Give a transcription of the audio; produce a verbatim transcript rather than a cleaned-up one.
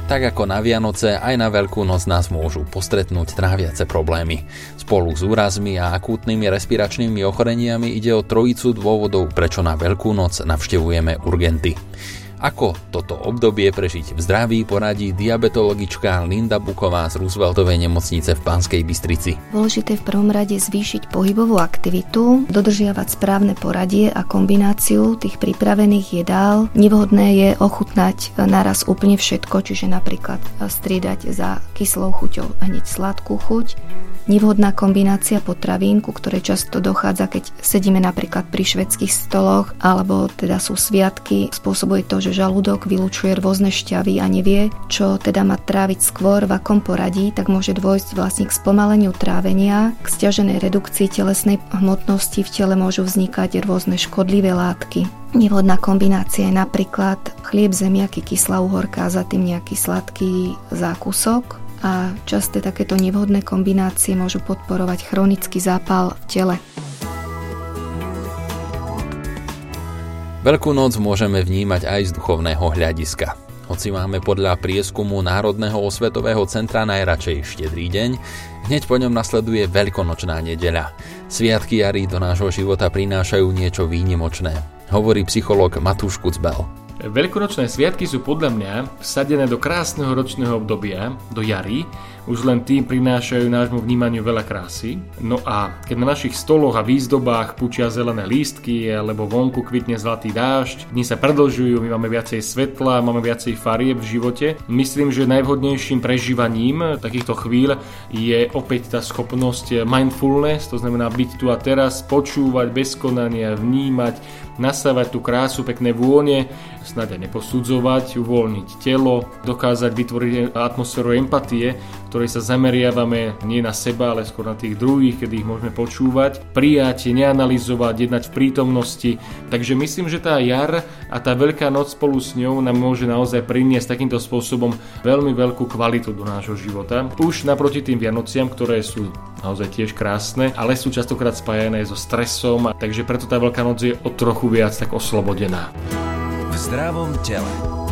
Tak ako na Vianoce, aj na Veľkú noc nás môžu postretnúť tráviace problémy. Spolu s úrazmi a akútnymi respiračnými ochoreniami ide o trojicu dôvodov, prečo na Veľkú noc navštevujeme urgenty. Ako toto obdobie prežiť v zdraví, poradí diabetologička Linda Buková z Rooseveltovej nemocnice v Banskej Bystrici. Dôležité v prvom rade zvýšiť pohybovú aktivitu, dodržiavať správne poradie a kombináciu tých pripravených jedál. Nevhodné je ochutnať naraz úplne všetko, čiže napríklad striedať za kyslou chuťou hneď sladkú chuť. Nevhodná kombinácia potravín, ku ktorej často dochádza, keď sedíme napríklad pri švédskych stoloch, alebo teda sú sviatky, spôsobuje to, že žalúdok vylučuje rôzne šťavy a nevie, čo teda má tráviť skôr, v akom poradí, tak môže dôjsť vlastne k spomaleniu trávenia, k sťaženej redukcii telesnej hmotnosti, v tele môžu vznikať rôzne škodlivé látky. Nevhodná kombinácia je napríklad chlieb, zemiaky, kyslá uhorka a za tým nejaký sladký zákusok. A časté takéto nevhodné kombinácie môžu podporovať chronický zápal v tele. Veľkú noc môžeme vnímať aj z duchovného hľadiska. Hoci máme podľa prieskumu Národného osvetového centra najradšej štedrý deň, hneď po ňom nasleduje veľkonočná nedeľa. Sviatky jary do nášho života prinášajú niečo výnimočné, hovorí psychológ Matúš Kucbel. Veľkonočné sviatky sú podľa mňa vsadené do krásneho ročného obdobia, do jary. Už len tým prinášajú nášmu vnímaniu veľa krásy. No a keď na našich stoloch a výzdobách pučia zelené lístky alebo vonku kvitne zlatý dážď, dni sa predĺžujú, my máme viacej svetla, máme viacej farieb v živote. Myslím, že najvhodnejším prežívaním takýchto chvíľ je opäť tá schopnosť mindfulness, to znamená byť tu a teraz, počúvať bez konania, vnímať, nasávať tú krásu, pekné vône, snáď aj neposudzovať, uvoľniť telo, dokázať vytvoriť atmosféru empatie, ktorej sa zameriavame nie na seba, ale skôr na tých druhých, kedy ich môžeme počúvať, prijať, neanalyzovať, jednať v prítomnosti. Takže myslím, že tá jar a tá Veľká noc spolu s ňou nám môže naozaj priniesť takýmto spôsobom veľmi veľkú kvalitu do nášho života. Už naproti tým Vianociam, ktoré sú naozaj tiež krásne, ale sú častokrát spájané so stresom, takže preto tá Veľká noc je o trochu viac tak oslobodená. V zdravom tele.